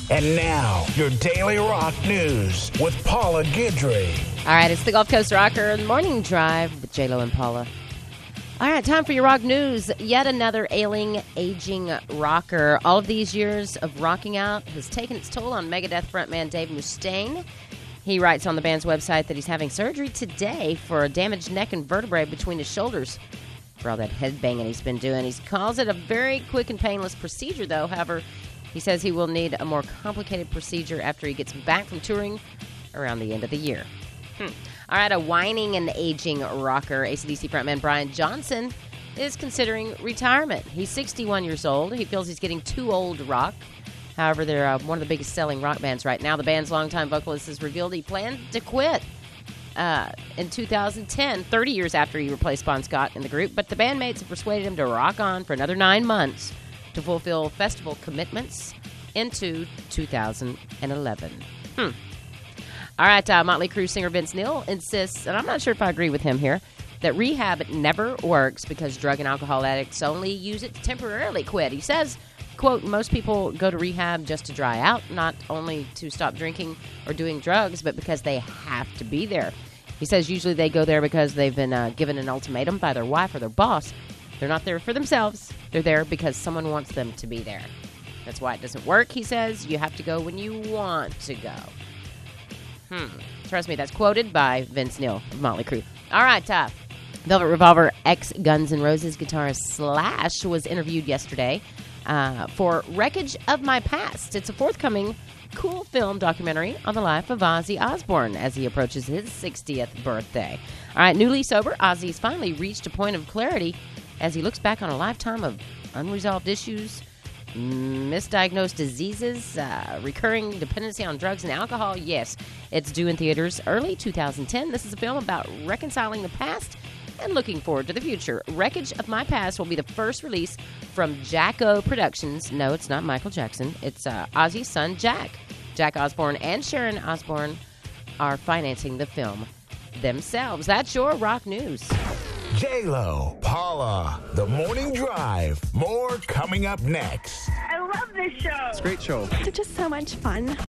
And now, your Daily Rock News with Paula Guidry. All right, it's the Gulf Coast Rocker Morning Drive with J-Lo and Paula. All right, time for your rock news. Yet another ailing, aging rocker. All of these years of rocking out has taken its toll on Megadeth frontman Dave Mustaine. He writes on the band's website that he's having surgery today for a damaged neck and vertebrae between his shoulders. For all that headbanging he's been doing. He calls it a very quick and painless procedure, though. However, he says he will need a more complicated procedure after he gets back from touring around the end of the year. All right, a whining and aging rocker, AC/DC frontman Brian Johnson, is considering retirement. He's 61 years old. He feels he's getting too old to rock. However, they're one of the biggest selling rock bands right now. The band's longtime vocalist has revealed he planned to quit in 2010, 30 years after he replaced Bon Scott in the group. But the bandmates have persuaded him to rock on for another 9 months to fulfill festival commitments into 2011. All right, Motley Crue singer Vince Neil insists, and I'm not sure if I agree with him here, that rehab never works because drug and alcohol addicts only use it to temporarily quit. He says, quote, most people go to rehab just to dry out, not only to stop drinking or doing drugs, but because they have to be there. He says usually they go there because they've been given an ultimatum by their wife or their boss. They're not there for themselves. They're there because someone wants them to be there. That's why it doesn't work, he says. You have to go when you want to go. Trust me, that's quoted by Vince Neil of Motley Crue. All right, Velvet Revolver ex-Guns N' Roses guitarist Slash was interviewed yesterday for Wreckage of My Past. It's a forthcoming cool film documentary on the life of Ozzy Osbourne as he approaches his 60th birthday. All right, newly sober, Ozzy's finally reached a point of clarity as he looks back on a lifetime of unresolved issues, misdiagnosed diseases, recurring dependency on drugs and alcohol. Yes, it's due in theaters early 2010. This is a film about reconciling the past and looking forward to the future. Wreckage of My Past will be the first release from Jack-O Productions. No, it's not Michael Jackson. It's Ozzy's son, Jack. Jack Osbourne and Sharon Osbourne are financing the film themselves. That's your rock news. J-Lo, Paula, The Morning Drive. More coming up next. I love this show. It's a great show. They're just so much fun.